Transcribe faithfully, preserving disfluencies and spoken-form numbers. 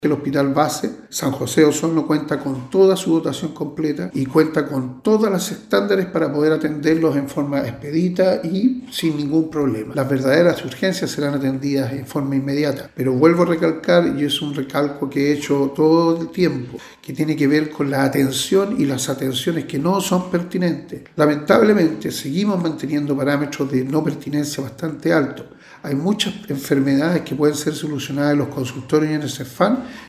El Hospital Base San José de Osorno cuenta con toda su dotación completa y cuenta con todas las estándares para poder atenderlos en forma expedita y sin ningún problema. Las verdaderas urgencias serán atendidas en forma inmediata, pero vuelvo a recalcar, y es un recalco que he hecho todo el tiempo, que tiene que ver con la atención y las atenciones que no son pertinentes. Lamentablemente seguimos manteniendo parámetros de no pertinencia bastante altos. Hay muchas enfermedades que pueden ser solucionadas en los consultorios y en el CEFAM